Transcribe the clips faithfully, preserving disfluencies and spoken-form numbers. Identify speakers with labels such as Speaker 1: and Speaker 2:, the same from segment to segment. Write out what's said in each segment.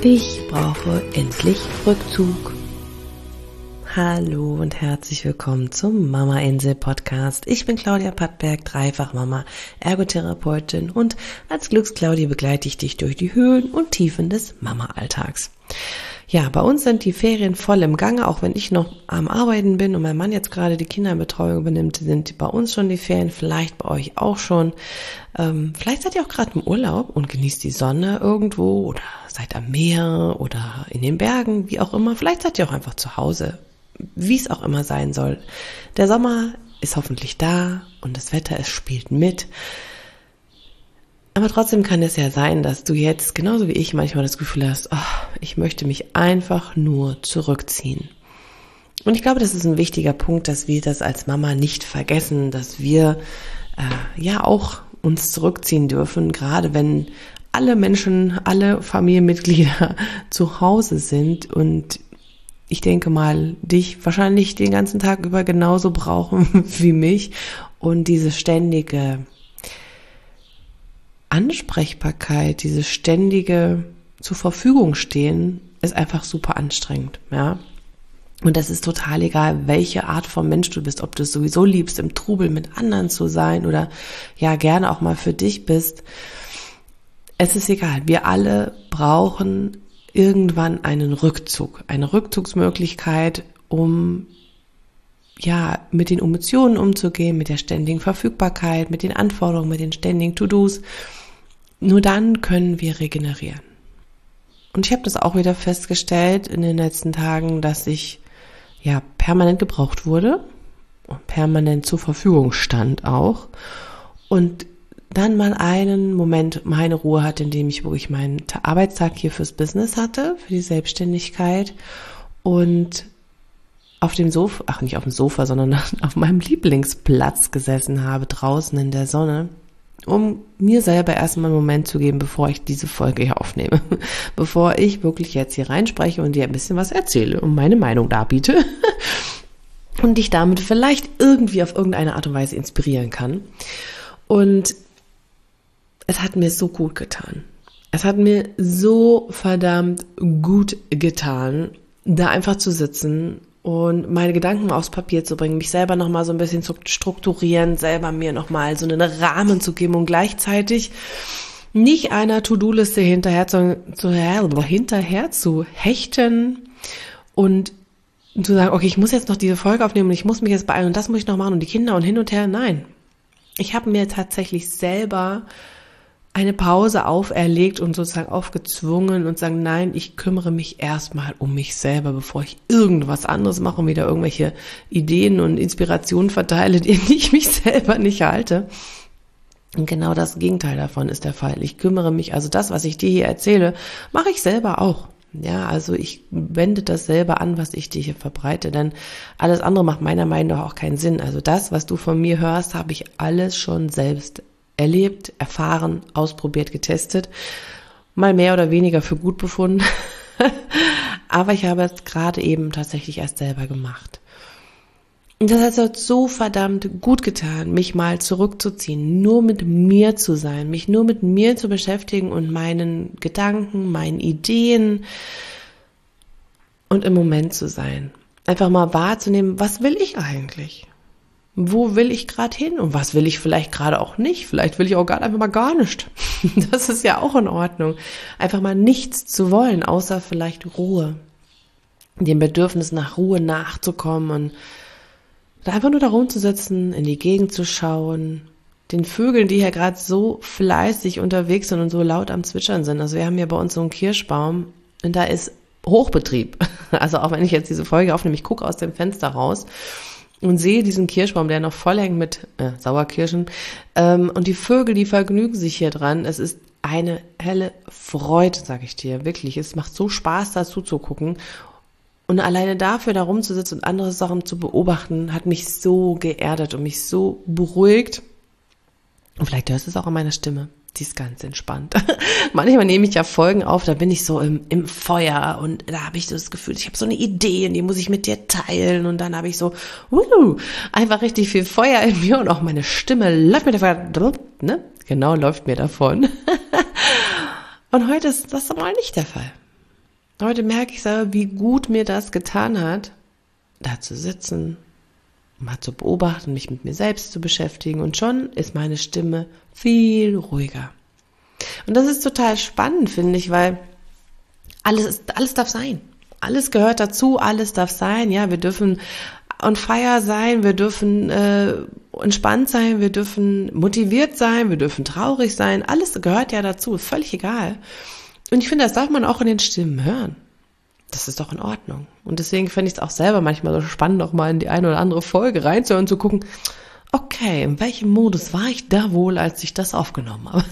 Speaker 1: Ich brauche endlich Rückzug. Hallo und herzlich willkommen zum Mama Insel Podcast. Ich bin Claudia Pattberg, Dreifachmama, Ergotherapeutin und als Glücksclaudie begleite ich dich durch die Höhen und Tiefen des Mama-Alltags. Ja, bei uns sind die Ferien voll im Gange, auch wenn ich noch am Arbeiten bin und mein Mann jetzt gerade die Kinderbetreuung übernimmt, sind bei uns schon die Ferien, vielleicht bei euch auch schon. Ähm, vielleicht seid ihr auch gerade im Urlaub und genießt die Sonne irgendwo oder seid am Meer oder in den Bergen, wie auch immer. Vielleicht seid ihr auch einfach zu Hause, wie es auch immer sein soll. Der Sommer ist hoffentlich da und das Wetter, es spielt mit. Aber trotzdem kann es ja sein, dass du jetzt, genauso wie ich, manchmal das Gefühl hast, oh, ich möchte mich einfach nur zurückziehen. Und ich glaube, das ist ein wichtiger Punkt, dass wir das als Mama nicht vergessen, dass wir äh, ja auch uns zurückziehen dürfen, gerade wenn alle Menschen, alle Familienmitglieder zu Hause sind und ich denke mal, dich wahrscheinlich den ganzen Tag über genauso brauchen wie mich und diese ständige Ansprechbarkeit, dieses ständige zur Verfügung stehen, ist einfach super anstrengend, ja. Und das ist total egal, welche Art von Mensch du bist, ob du es sowieso liebst, im Trubel mit anderen zu sein oder ja gerne auch mal für dich bist. Es ist egal, wir alle brauchen irgendwann einen Rückzug, eine Rückzugsmöglichkeit, um ja, mit den Emotionen umzugehen, mit der ständigen Verfügbarkeit, mit den Anforderungen, mit den ständigen To-Dos. Nur dann können wir regenerieren. Und ich habe das auch wieder festgestellt in den letzten Tagen, dass ich ja permanent gebraucht wurde und permanent zur Verfügung stand auch und dann mal einen Moment meine Ruhe hatte, in dem ich wirklich meinen Arbeitstag hier fürs Business hatte, für die Selbstständigkeit und auf dem Sofa, ach nicht auf dem Sofa, sondern auf meinem Lieblingsplatz gesessen habe, draußen in der Sonne, um mir selber erstmal einen Moment zu geben, bevor ich diese Folge hier aufnehme. Bevor ich wirklich jetzt hier reinspreche und dir ein bisschen was erzähle und meine Meinung darbiete und dich damit vielleicht irgendwie auf irgendeine Art und Weise inspirieren kann. Und es hat mir so gut getan. Es hat mir so verdammt gut getan, da einfach zu sitzen und meine Gedanken aufs Papier zu bringen, mich selber nochmal so ein bisschen zu strukturieren, selber mir nochmal so einen Rahmen zu geben und gleichzeitig nicht einer To-Do-Liste hinterher zu, zu, hinterher zu hechten und zu sagen, okay, ich muss jetzt noch diese Folge aufnehmen und ich muss mich jetzt beeilen und das muss ich noch machen und die Kinder und hin und her. Nein, ich habe mir tatsächlich selber eine Pause auferlegt und sozusagen aufgezwungen und sagen, nein, ich kümmere mich erstmal um mich selber, bevor ich irgendwas anderes mache und wieder irgendwelche Ideen und Inspirationen verteile, die ich mich selber nicht halte. Und genau das Gegenteil davon ist der Fall. Ich kümmere mich, also das, was ich dir hier erzähle, mache ich selber auch. Ja, also ich wende das selber an, was ich dir hier verbreite, denn alles andere macht meiner Meinung nach auch keinen Sinn. Also das, was du von mir hörst, habe ich alles schon selbst erlebt, erfahren, ausprobiert, getestet, mal mehr oder weniger für gut befunden, aber ich habe es gerade eben tatsächlich erst selber gemacht. Und das hat so verdammt gut getan, mich mal zurückzuziehen, nur mit mir zu sein, mich nur mit mir zu beschäftigen und meinen Gedanken, meinen Ideen und im Moment zu sein. Einfach mal wahrzunehmen, was will ich eigentlich? Wo will ich gerade hin und was will ich vielleicht gerade auch nicht? Vielleicht will ich auch gar einfach mal gar nicht. Das ist ja auch in Ordnung. Einfach mal nichts zu wollen, außer vielleicht Ruhe. Dem Bedürfnis nach Ruhe nachzukommen und da einfach nur da rumzusitzen, in die Gegend zu schauen, den Vögeln, die hier gerade so fleißig unterwegs sind und so laut am Zwitschern sind. Also wir haben hier bei uns so einen Kirschbaum und da ist Hochbetrieb. Also auch wenn ich jetzt diese Folge aufnehme, ich gucke aus dem Fenster raus und sehe diesen Kirschbaum, der noch voll hängt mit äh, Sauerkirschen. Ähm, und die Vögel, die vergnügen sich hier dran. Es ist eine helle Freude, sage ich dir, wirklich. Es macht so Spaß, da zuzugucken. Und alleine dafür da rumzusitzen und andere Sachen zu beobachten, hat mich so geerdet und mich so beruhigt. Und vielleicht hörst du es auch an meiner Stimme. Die ist ganz entspannt. Manchmal nehme ich ja Folgen auf, da bin ich so im, im Feuer und da habe ich so das Gefühl, ich habe so eine Idee und die muss ich mit dir teilen und dann habe ich so uh, einfach richtig viel Feuer in mir und auch meine Stimme läuft mir davon, ne? Genau, läuft mir davon. Und heute ist das aber nicht der Fall. Heute merke ich selber, wie gut mir das getan hat, da zu sitzen, mal zu beobachten, mich mit mir selbst zu beschäftigen und schon ist meine Stimme viel ruhiger. Und das ist total spannend, finde ich, weil alles ist, alles darf sein. Alles gehört dazu, alles darf sein. Ja, wir dürfen on fire sein, wir dürfen äh, entspannt sein, wir dürfen motiviert sein, wir dürfen traurig sein. Alles gehört ja dazu, ist völlig egal. Und ich finde, das darf man auch in den Stimmen hören. Das ist doch in Ordnung. Und deswegen finde ich es auch selber manchmal so spannend, auch mal in die eine oder andere Folge reinzuhören und zu gucken, okay, in welchem Modus war ich da wohl, als ich das aufgenommen habe?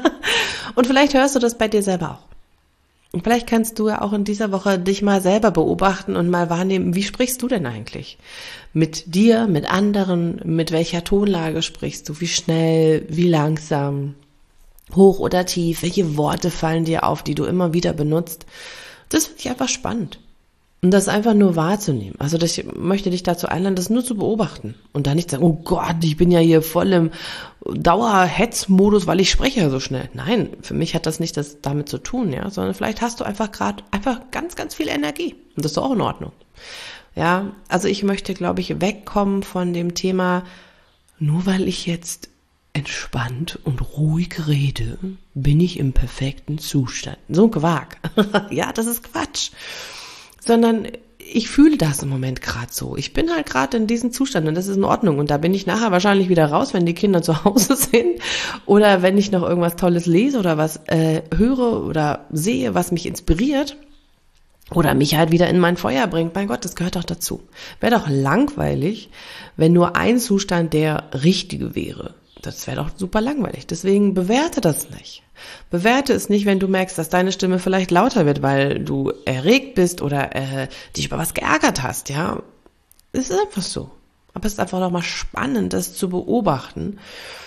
Speaker 1: Und vielleicht hörst du das bei dir selber auch. Und vielleicht kannst du ja auch in dieser Woche dich mal selber beobachten und mal wahrnehmen, wie sprichst du denn eigentlich? Mit dir, mit anderen, mit welcher Tonlage sprichst du? Wie schnell, wie langsam, hoch oder tief? Welche Worte fallen dir auf, die du immer wieder benutzt? Das finde ich einfach spannend. Und das einfach nur wahrzunehmen. Also ich möchte dich dazu einladen, das nur zu beobachten. Und dann nicht sagen, oh Gott, ich bin ja hier voll im Dauerhetzmodus, weil ich spreche ja so schnell. Nein, für mich hat das nicht das damit zu tun, ja, sondern vielleicht hast du einfach gerade einfach ganz, ganz viel Energie. Und das ist auch in Ordnung. Ja, also ich möchte, glaube ich, wegkommen von dem Thema, nur weil ich jetzt entspannt und ruhig rede, bin ich im perfekten Zustand. So ein Quark. Ja, das ist Quatsch. Sondern ich fühle das im Moment gerade so. Ich bin halt gerade in diesem Zustand und das ist in Ordnung. Und da bin ich nachher wahrscheinlich wieder raus, wenn die Kinder zu Hause sind oder wenn ich noch irgendwas Tolles lese oder was äh, höre oder sehe, was mich inspiriert oder mich halt wieder in mein Feuer bringt. Mein Gott, das gehört doch dazu. Wäre doch langweilig, wenn nur ein Zustand der richtige wäre. Das wäre doch super langweilig. Deswegen bewerte das nicht. Bewerte es nicht, wenn du merkst, dass deine Stimme vielleicht lauter wird, weil du erregt bist oder äh, dich über was geärgert hast, ja. Es ist einfach so. Aber es ist einfach nochmal spannend, das zu beobachten.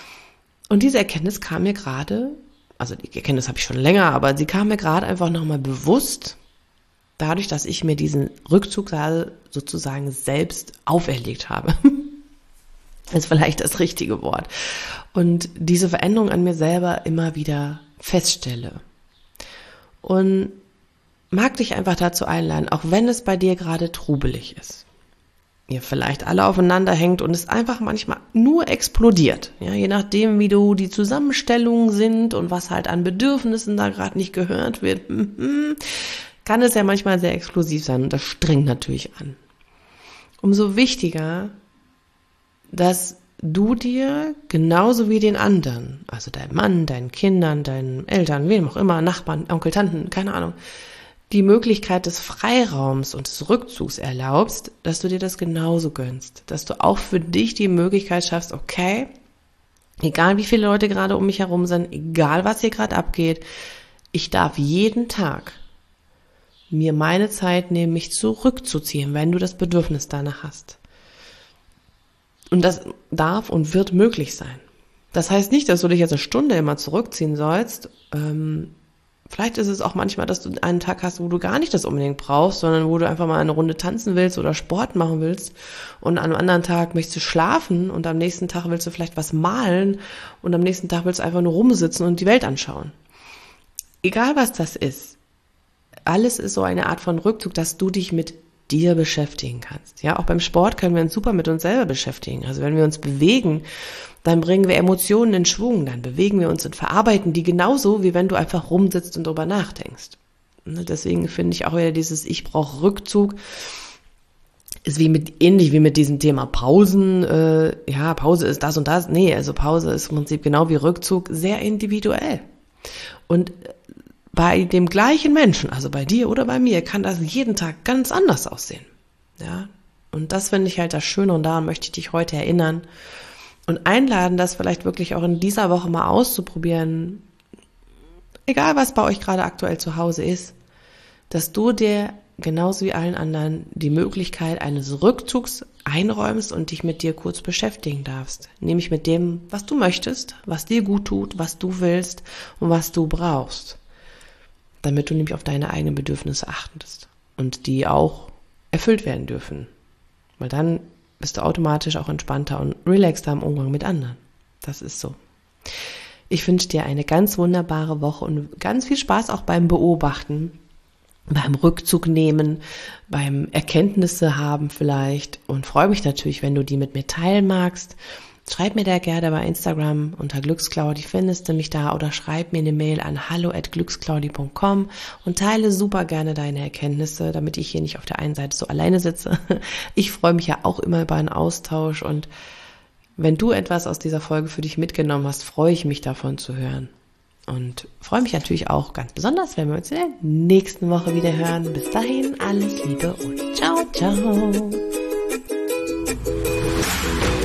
Speaker 1: Und diese Erkenntnis kam mir gerade, also die Erkenntnis habe ich schon länger, aber sie kam mir gerade einfach nochmal bewusst, dadurch, dass ich mir diesen Rückzug sozusagen selbst auferlegt habe. Ist vielleicht das richtige Wort. Und diese Veränderung an mir selber immer wieder feststelle. Und mag dich einfach dazu einladen, auch wenn es bei dir gerade trubelig ist. Ihr vielleicht alle aufeinander hängt und es einfach manchmal nur explodiert. Ja, je nachdem, wie du die Zusammenstellungen sind und was halt an Bedürfnissen da gerade nicht gehört wird, kann es ja manchmal sehr explosiv sein und das strengt natürlich an. Umso wichtiger, dass du dir genauso wie den anderen, also deinem Mann, deinen Kindern, deinen Eltern, wem auch immer, Nachbarn, Onkel, Tanten, keine Ahnung, die Möglichkeit des Freiraums und des Rückzugs erlaubst, dass du dir das genauso gönnst. Dass du auch für dich die Möglichkeit schaffst, okay, egal wie viele Leute gerade um mich herum sind, egal was hier gerade abgeht, ich darf jeden Tag mir meine Zeit nehmen, mich zurückzuziehen, wenn du das Bedürfnis danach hast. Und das darf und wird möglich sein. Das heißt nicht, dass du dich jetzt eine Stunde immer zurückziehen sollst. Ähm, vielleicht ist es auch manchmal, dass du einen Tag hast, wo du gar nicht das unbedingt brauchst, sondern wo du einfach mal eine Runde tanzen willst oder Sport machen willst. Und an einem anderen Tag möchtest du schlafen und am nächsten Tag willst du vielleicht was malen und am nächsten Tag willst du einfach nur rumsitzen und die Welt anschauen. Egal was das ist, alles ist so eine Art von Rückzug, dass du dich mit dir beschäftigen kannst. Ja, auch beim Sport können wir uns super mit uns selber beschäftigen. Also wenn wir uns bewegen, dann bringen wir Emotionen in Schwung, dann bewegen wir uns und verarbeiten die genauso, wie wenn du einfach rumsitzt und drüber nachdenkst. Deswegen finde ich auch wieder dieses Ich brauche Rückzug ist wie mit ähnlich wie mit diesem Thema Pausen. Äh, ja, Pause ist das und das. Nee, also Pause ist im Prinzip genau wie Rückzug sehr individuell. Und bei dem gleichen Menschen, also bei dir oder bei mir, kann das jeden Tag ganz anders aussehen. Ja, und das finde ich halt das Schöne und daran möchte ich dich heute erinnern und einladen, das vielleicht wirklich auch in dieser Woche mal auszuprobieren, egal was bei euch gerade aktuell zu Hause ist, dass du dir genauso wie allen anderen die Möglichkeit eines Rückzugs einräumst und dich mit dir kurz beschäftigen darfst. Nämlich mit dem, was du möchtest, was dir gut tut, was du willst und was du brauchst. Damit du nämlich auf deine eigenen Bedürfnisse achtest und die auch erfüllt werden dürfen. Weil dann bist du automatisch auch entspannter und relaxter im Umgang mit anderen. Das ist so. Ich wünsche dir eine ganz wunderbare Woche und ganz viel Spaß auch beim Beobachten. beim Rückzug nehmen, beim Erkenntnisse haben vielleicht und freue mich natürlich, wenn du die mit mir teilen magst. Schreib mir da gerne bei Instagram unter Glücksclaudi, findest du mich da, oder schreib mir eine Mail an hallo at glücksclaudi punkt com und teile super gerne deine Erkenntnisse, damit ich hier nicht auf der einen Seite so alleine sitze. Ich freue mich ja auch immer über einen Austausch, und wenn du etwas aus dieser Folge für dich mitgenommen hast, freue ich mich davon zu hören. Und freue mich natürlich auch ganz besonders, wenn wir uns in der nächsten Woche wieder hören. Bis dahin, alles Liebe und ciao, ciao.